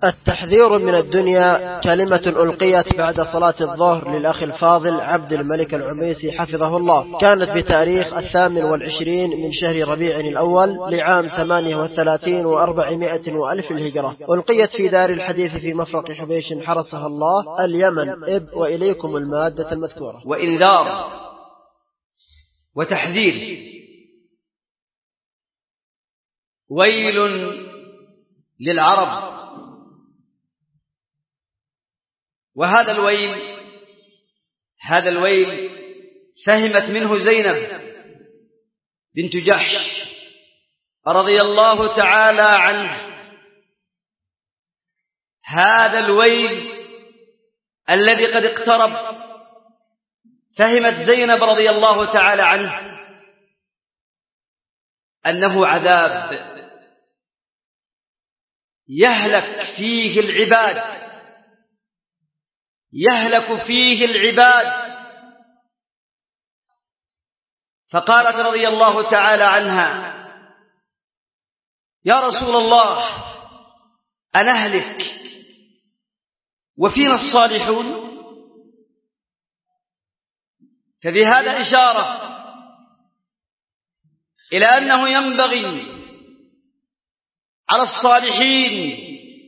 التحذير من الدنيا كلمة ألقيت بعد صلاة الظهر للأخ الفاضل عبد الملك العميسي حفظه الله. كانت بتاريخ 28 من شهر ربيع الأول لعام 38 و400 وألف الهجرة. ألقيت في دار الحديث في مفرق حبيش حرسها الله اليمن. وإليكم المادة المذكورة. وإنذار وتحذير. ويل للعرب. وهذا الويل فهمت منه زينب بنت جحش رضي الله تعالى عنه. هذا الويل الذي قد اقترب فهمت زينب رضي الله تعالى عنه أنه عذاب يهلك فيه العباد. فقالت رضي الله تعالى عنها: يا رسول الله، أنهلك وفينا الصالحون؟ فبهذا إشارة إلى أنه ينبغي على الصالحين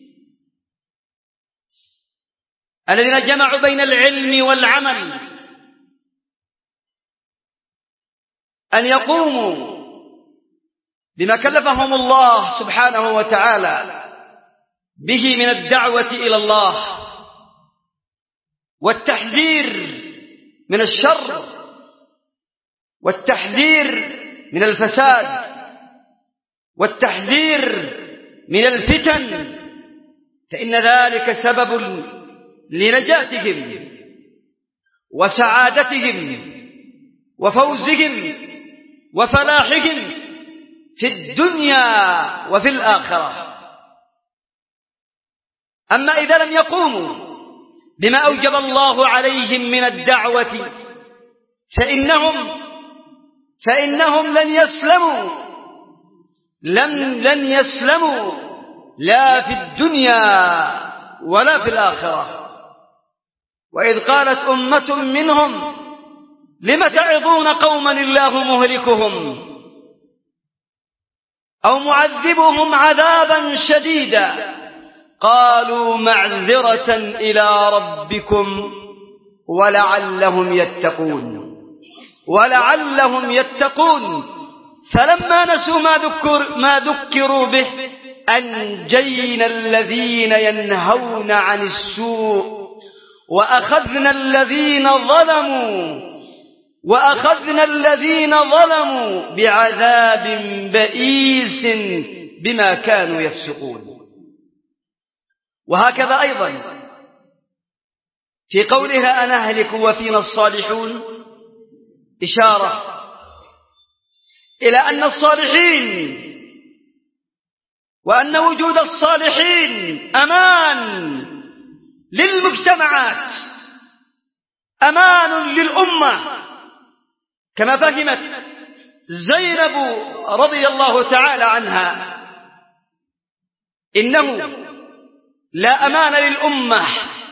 الذين جمعوا بين العلم والعمل أن يقوموا بما كلفهم الله سبحانه وتعالى به من الدعوة إلى الله والتحذير من الشر والتحذير من الفساد والتحذير من الفتن، فإن ذلك سبب لنجاتهم وسعادتهم وفوزهم وفلاحهم في الدنيا وفي الآخرة. أما إذا لم يقوموا بما أوجب الله عليهم من الدعوة فإنهم لن يسلموا لا في الدنيا ولا في الآخرة. وإذ قالت أمة منهم لم تعظون قوما الله مهلكهم أو معذبهم عذابا شديدا قالوا معذرة إلى ربكم ولعلهم يتقون فلما نسوا ما ذكروا به أنجينا الذين ينهون عن السوء وأخذنا الذين ظلموا بعذاب بئيس بما كانوا يفسقون. وهكذا أيضا في قولها أنهلك وفينا الصالحون إشارة إلى أن الصالحين وأن وجود الصالحين أمان للمجتمعات، أمان للأمة، كما فهمت زينب رضي الله تعالى عنها إنه لا أمان للأمة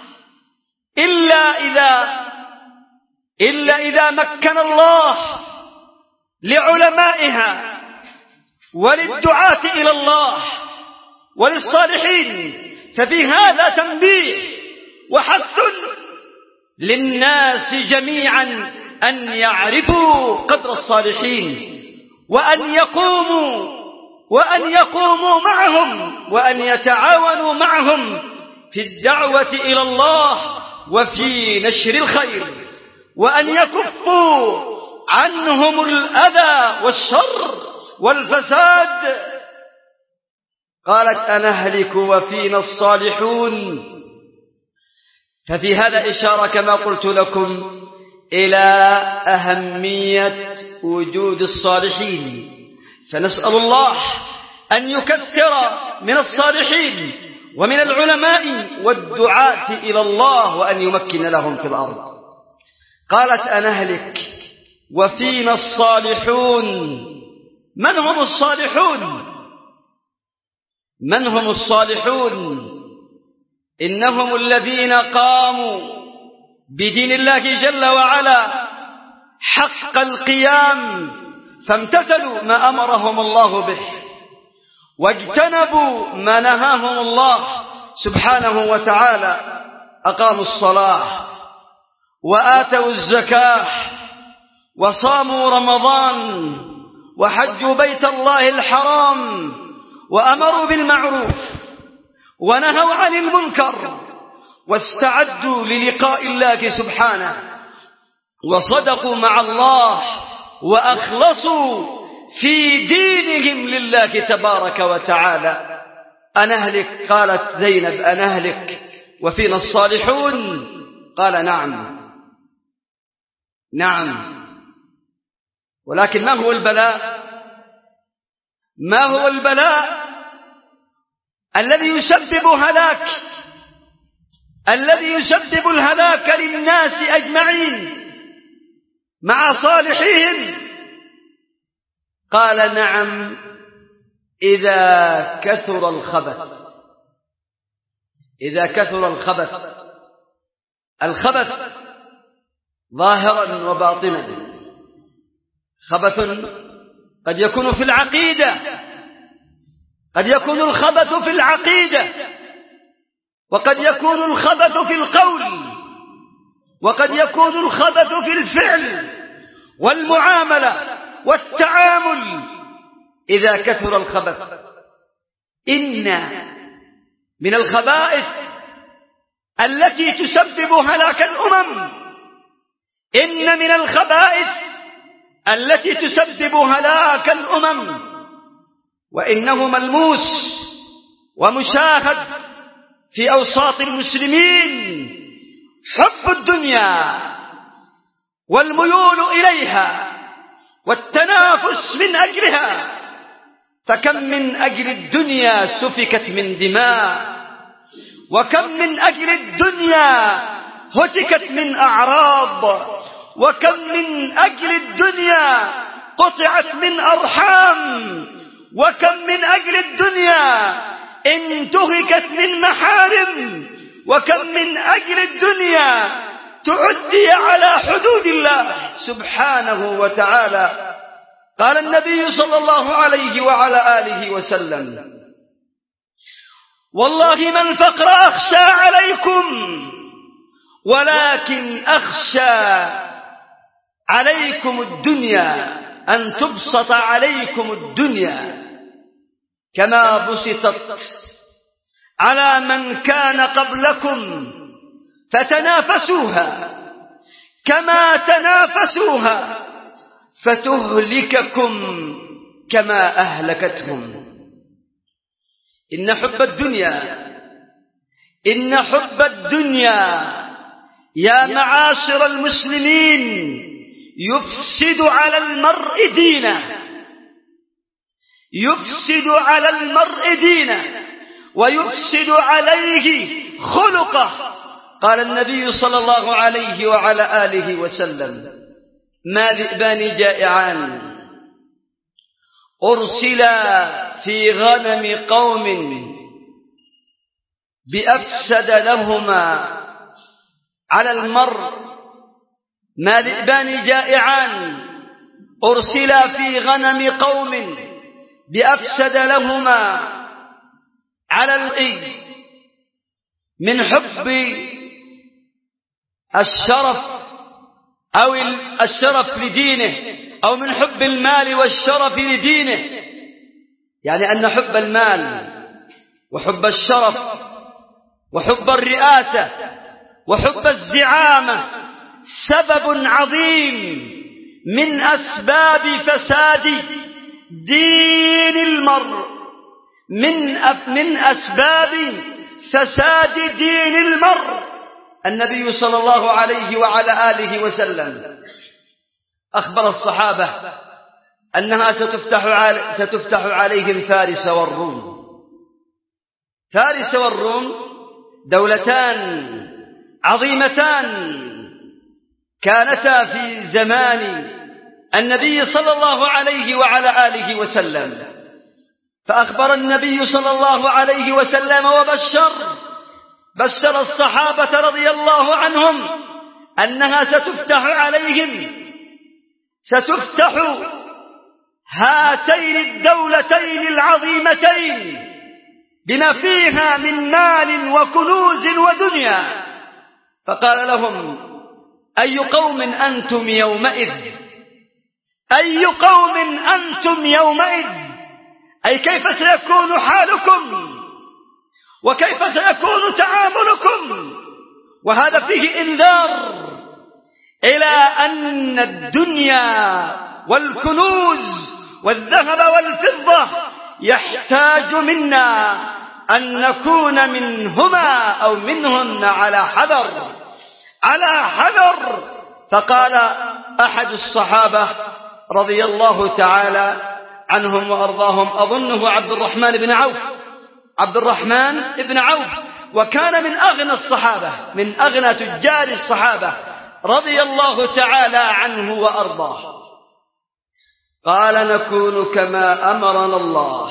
إلا إذا مكن الله لعلمائها وللدعاة إلى الله وللصالحين. ففي هذا تنبيه وحث للناس جميعا أن يعرفوا قدر الصالحين وأن يقوموا معهم وأن يتعاونوا معهم في الدعوة إلى الله وفي نشر الخير، وأن يكفوا عنهم الأذى والشر والفساد. قالت أنهلك وفينا الصالحون. ففي هذا إشارة كما قلت لكم إلى أهمية وجود الصالحين، فنسأل الله أن يكثر من الصالحين ومن العلماء والدعاة إلى الله وأن يمكن لهم في الأرض. قالت أنهلك وفينا الصالحون. من هم الصالحون؟ إنهم الذين قاموا بدين الله جل وعلا حق القيام، فامتثلوا ما أمرهم الله به واجتنبوا ما نهاهم الله سبحانه وتعالى. أقاموا الصلاة وآتوا الزكاة وصاموا رمضان وحجوا بيت الله الحرام وأمروا بالمعروف ونهوا عن المنكر واستعدوا للقاء الله سبحانه، وصدقوا مع الله وأخلصوا في دينهم لله تبارك وتعالى. أنهلك؟ قالت زينب أنهلك وفينا الصالحون؟ قال نعم نعم. ولكن ما هو البلاء؟ ما هو البلاء الذي يسبب هلاك، الذي يسبب الهلاك للناس أجمعين مع صالحين؟ قال نعم، إذا كثر الخبث. إذا كثر الخبث، الخبث ظاهرا وباطنا. خبث قد يكون في العقيدة، قد يكون الخبث في العقيدة، وقد يكون الخبث في القول، وقد يكون الخبث في الفعل والمعاملة والتعامل. إذا كثر الخبث، إن من الخبائث التي تسبب هلاك الأمم، إن من الخبائث التي تسبب هلاك الأمم، وإنه ملموس ومشاهد في أوساط المسلمين حب الدنيا والميول إليها والتنافس من أجلها. فكم من أجل الدنيا سفكت من دماء، وكم من أجل الدنيا هتكت من أعراض، وكم من أجل الدنيا قطعت من أرحام، وكم من أجل الدنيا انتهكت من محارم، وكم من أجل الدنيا تعدي على حدود الله سبحانه وتعالى. قال النبي صلى الله عليه وعلى آله وسلم: والله ما الفقر أخشى عليكم، ولكن أخشى عليكم الدنيا، أن تبسط عليكم الدنيا كما بسطت على من كان قبلكم فتنافسوها، كما تنافسوها فتهلككم كما أهلكتهم. إن حب الدنيا، إن حب الدنيا يا معاشر المسلمين يفسد على المرء دينه، يفسد على المرء دينه ويفسد عليه خلقه. قال النبي صلى الله عليه وعلى آله وسلم: ما ذئبان جائعان أرسلا في غنم قوم بأفسد لهما على المرء. ما ذئبان جائعان أرسلا في غنم قوم بأفسد لهما على المرء من حب الشرف أو الشرف لدينه، أو من حب المال والشرف لدينه. يعني أن حب المال وحب الشرف وحب الرئاسة وحب الزعامة سبب عظيم من أسباب فساد دين المرء، من أسباب فساد دين المرء. النبي صلى الله عليه وعلى آله وسلم أخبر الصحابة أنها ستفتح عليهم فارس والروم. فارس والروم دولتان عظيمتان كانتا في زمان النبي صلى الله عليه وعلى آله وسلم. فأخبر النبي صلى الله عليه وسلم وبشر بشر الصحابة رضي الله عنهم أنها ستفتح عليهم، ستفتح هاتين الدولتين العظيمتين بما فيها من مال وكنوز ودنيا. فقال لهم: أي قوم أنتم يومئذ؟ أي قوم أنتم يومئذ؟ أي كيف سيكون حالكم وكيف سيكون تعاملكم؟ وهذا فيه إنذار إلى أن الدنيا والكنوز والذهب والفضة يحتاج منا أن نكون منهما أو منهن على حذر. فقال أحد الصحابة رضي الله تعالى عنهم وأرضاهم، أظنه عبد الرحمن بن عوف، وكان من أغنى الصحابة، من أغنى تجار الصحابة رضي الله تعالى عنه وأرضاه. قال: نكون كما أمرنا الله،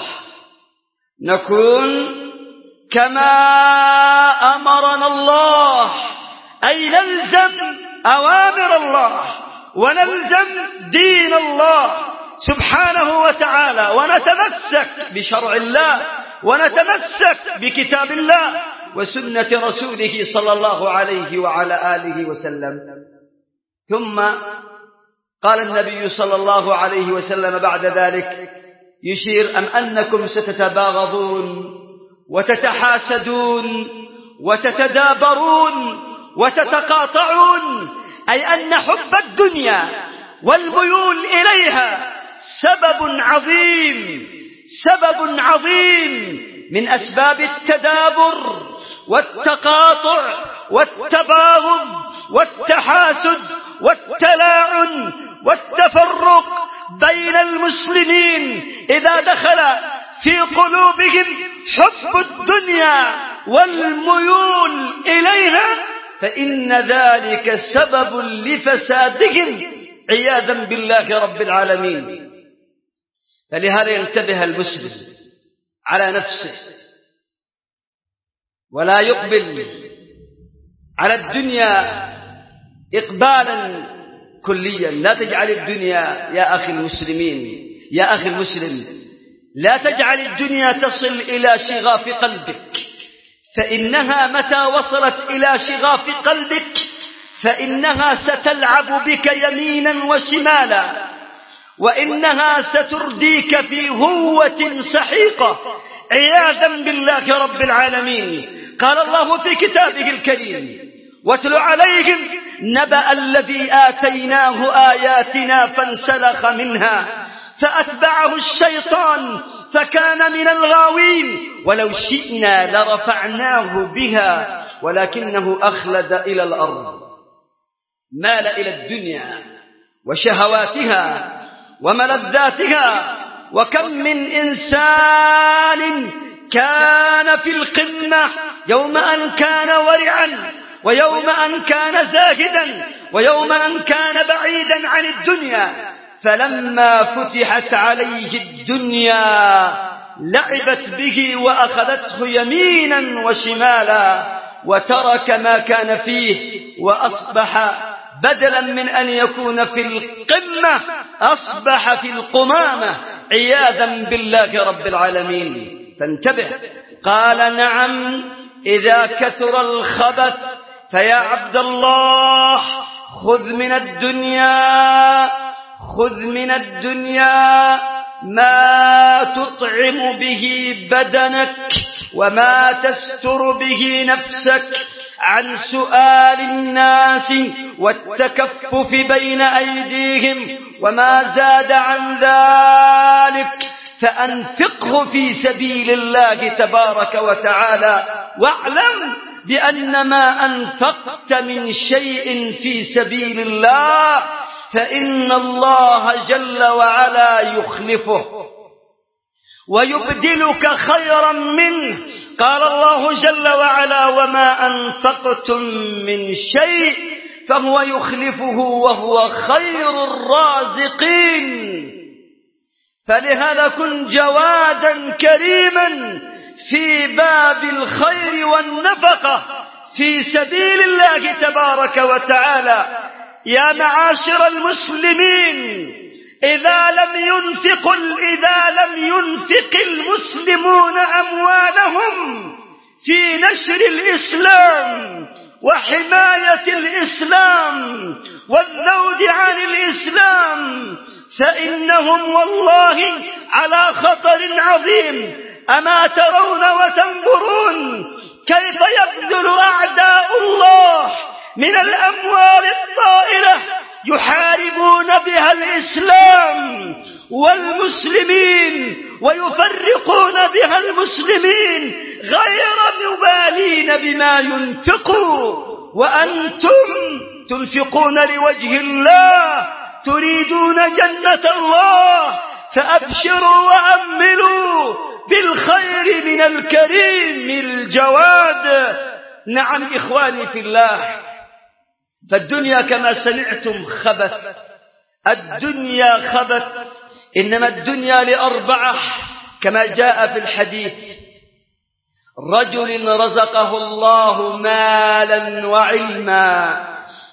نكون كما أمرنا الله، أي نلزم أوامر الله ونلزم دين الله سبحانه وتعالى، ونتمسك بشرع الله ونتمسك بكتاب الله وسنة رسوله صلى الله عليه وعلى آله وسلم. ثم قال النبي صلى الله عليه وسلم بعد ذلك يشير: أم أنكم ستتباغضون وتتحاسدون وتتدابرون وتتقاطعون، أي أن حب الدنيا والميول إليها سبب عظيم من أسباب التدابر والتقاطع والتباغض والتحاسد والتلاعن والتفرق بين المسلمين. إذا دخل في قلوبهم حب الدنيا والميول إليها فإن ذلك سبب لفسادهم عياذا بالله رب العالمين. فلهذا ينتبه المسلم على نفسه ولا يقبل على الدنيا إقبالا كليا. لا تجعل الدنيا يا أخي المسلم، لا تجعل الدنيا تصل إلى شغاف قلبك، فإنها متى وصلت إلى شغاف قلبك فإنها ستلعب بك يمينا وشمالا، وإنها سترديك في هوة سحيقة عياذا بالله رب العالمين. قال الله في كتابه الكريم: واتل عليهم نبأ الذي آتيناه آياتنا فانسلخ منها فأتبعه الشيطان فكان من الغاوين ولو شئنا لرفعناه بها ولكنه أخلد إلى الأرض، مال إلى الدنيا وشهواتها وملذاتها. وكم من إنسان كان في القمة يوم أن كان ورعا، ويوم أن كان زاهدا، ويوم أن كان بعيدا عن الدنيا، فلما فتحت عليه الدنيا لعبت به وأخذته يمينا وشمالا وترك ما كان فيه، وأصبح بدلا من أن يكون في القمة أصبح في القمامة عياذا بالله رب العالمين. فانتبه. قال: نعم إذا كثر الخبث فيا عبد الله خذ من الدنيا ما تطعم به بدنك وما تستر به نفسك عن سؤال الناس والتكفف بين أيديهم، وما زاد عن ذلك فأنفقه في سبيل الله تبارك وتعالى، واعلم بأن ما أنفقت من شيء في سبيل الله فإن الله جل وعلا يخلفه ويبدلك خيرا منه. قال الله جل وعلا: وما أنفقتم من شيء فهو يخلفه وهو خير الرازقين. فلهذا كن جوادا كريما في باب الخير والنفقة في سبيل الله تبارك وتعالى. يا معاشر المسلمين، إذا لم ينفق المسلمون أموالهم في نشر الإسلام وحماية الإسلام والذود عن الإسلام فإنهم والله على خطر عظيم. أما ترون وتنظرون كيف يبذل أعداء الله من الأموال الطائلة يحاربون بها الإسلام والمسلمين ويفرقون بها المسلمين غير مبالين بما ينفقوا، وأنتم تنفقون لوجه الله تريدون جنة الله، فأبشروا وأملوا بالخير من الكريم الجواد. نعم إخواني في الله، فالدنيا كما سمعتم خبث، الدنيا خبث، إنما الدنيا لأربعة كما جاء في الحديث: رجل رزقه الله مالا وعلما،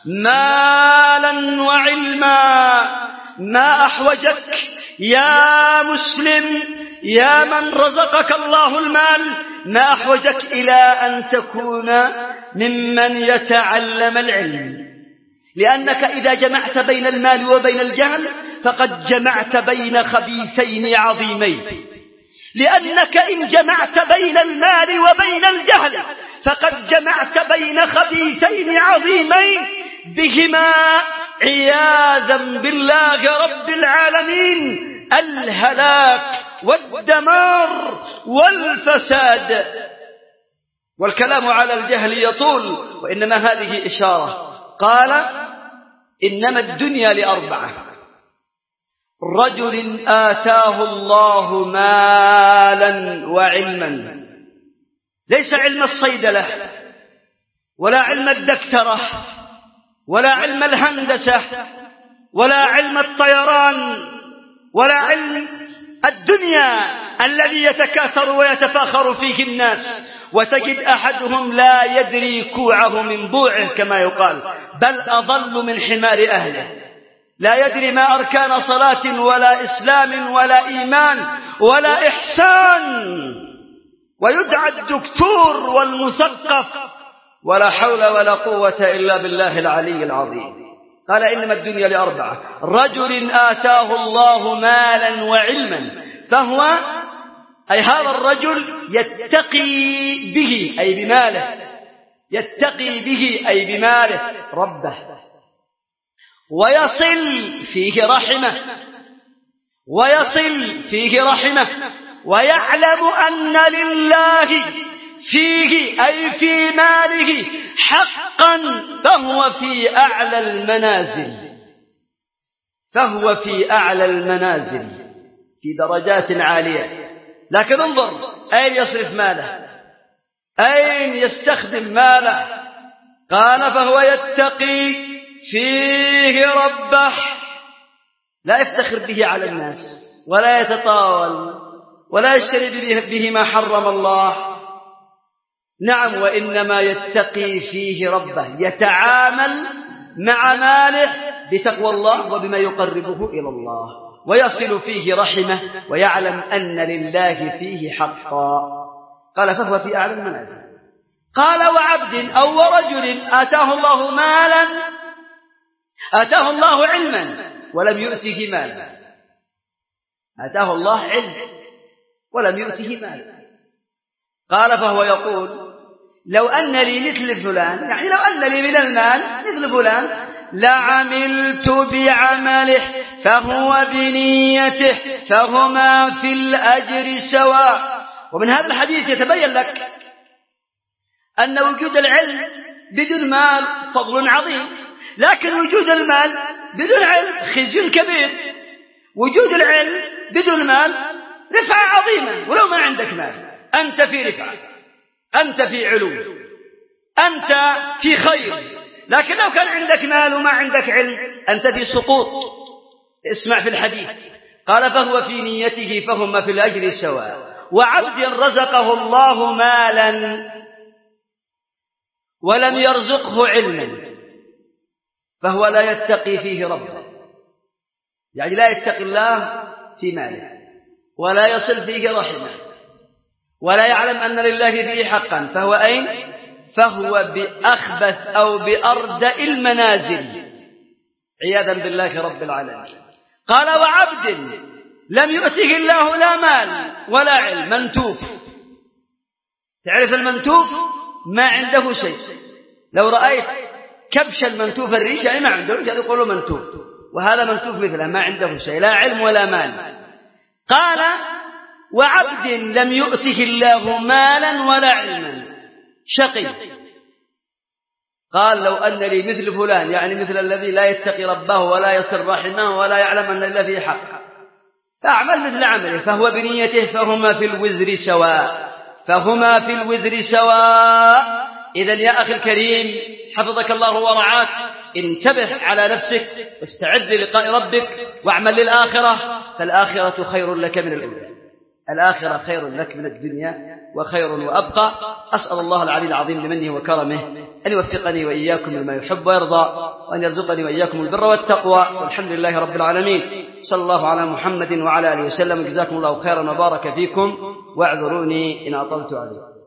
مالا وعلما. ما أحوجك يا مسلم، يا من رزقك الله المال، ما أحوجك إلى أن تكون ممن يتعلم العلم، لأنك إذا جمعت بين المال وبين الجهل فقد جمعت بين خبيثين عظيمين، لأنك إن جمعت بين المال وبين الجهل فقد جمعت بين خبيثين عظيمين بهما عياذا بالله رب العالمين الهلاك والدمار والفساد. والكلام على الجهل يطول، وإنما هذه إشارة. قال: إنما الدنيا لأربعة: رجل آتاه الله مالا وعلما، ليس علم الصيدلة ولا علم الدكترة ولا علم الهندسة ولا علم الطيران ولا علم الدنيا الذي يتكاثر ويتفاخر فيه الناس، وتجد أحدهم لا يدري كوعه من بوعه كما يقال، بل أضل من حمار أهله، لا يدري ما أركان صلاة ولا إسلام ولا إيمان ولا إحسان، ويدعى الدكتور والمثقف، ولا حول ولا قوة إلا بالله العلي العظيم. قال: إنما الدنيا لأربعة: رجل آتاه الله مالا وعلما، فهو أي هذا الرجل يتقي به أي بماله، يتقي به أي بماله ربه، ويصل فيه رحمه، ويصل فيه رحمه، ويعلم أن لله فيه أي في ماله حقا، فهو في أعلى المنازل، فهو في أعلى المنازل في درجات عالية. لكن انظر أين يصرف ماله، أين يستخدم ماله. قال: فهو يتقي فيه ربه، لا يفتخر به على الناس ولا يتطاول ولا يشتري به ما حرم الله، نعم، وإنما يتقي فيه ربه، يتعامل مع ماله بتقوى الله وبما يقربه إلى الله، ويصل فيه رحمه، ويعلم أن لله فيه حقا. قال: فهو في أعلى المنازل. قال: وعبد أو رجل آتاه الله مالا، آتاه الله علما ولم يؤته مالا، آتاه الله علم ولم يؤته مالا. قال: فهو يقول: لو أن لي مثل فلان، يعني لو أن لي من المال مثل فلان لعملت بعمله فهو بنيته فهما في الأجر سواء. ومن هذا الحديث يتبين لك أن وجود العلم بدون مال فضل عظيم، لكن وجود المال بدون علم خزي كبير. وجود العلم بدون مال رفعة عظيمة، ولو ما عندك مال أنت في رفعة، أنت في علو، أنت في خير. لكن لو كان عندك مال وما عندك علم أنت في سقوط. اسمع في الحديث، قال: فهو في نيته فهما في الأجر سواء. وعبد رزقه الله مالا ولم يرزقه علما فهو لا يتقي فيه ربه، يعني لا يتقي الله في ماله ولا يصل فيه رحمه ولا يعلم أن لله فيه حقا، فهو أين؟ فهو بأخبث أو بأردأ المنازل عياذا بالله رب العالمين. قال وعبد لم يؤته الله لا مال ولا علم، منتوف. تعرف المنتوف؟ ما عنده شيء. لو رأيت كبش المنتوف الريش يعني ما عنده، يقولوا منتوف، وهذا منتوف مثله ما عنده شيء، لا علم ولا مال. قال وعبد لم يؤته الله مالا ولا علما، شقي. قال لو أن لي مثل فلان، يعني مثل الذي لا يتقي ربه ولا يصل رحمه ولا يعلم أن الله فيه حق، فأعمل مثل عمله فهو بنيته فهما في الوزر سواء، فهما في الوزر سواء. إذن يا أخي الكريم حفظك الله ورعاك، انتبه على نفسك واستعد للقاء ربك واعمل للآخرة، فالآخرة خير لك من الأولى، الآخرة خير لك من الدنيا وخير وأبقى. أسأل الله العلي العظيم بمنه وكرمه أن يوفقني وإياكم لما يحب ويرضى، وأن يرزقني وإياكم البر والتقوى، والحمد لله رب العالمين. صلى الله على محمد وعلى آله وسلم. جزاكم الله خيرا وبارك فيكم، واعذروني إن أطلت عليكم.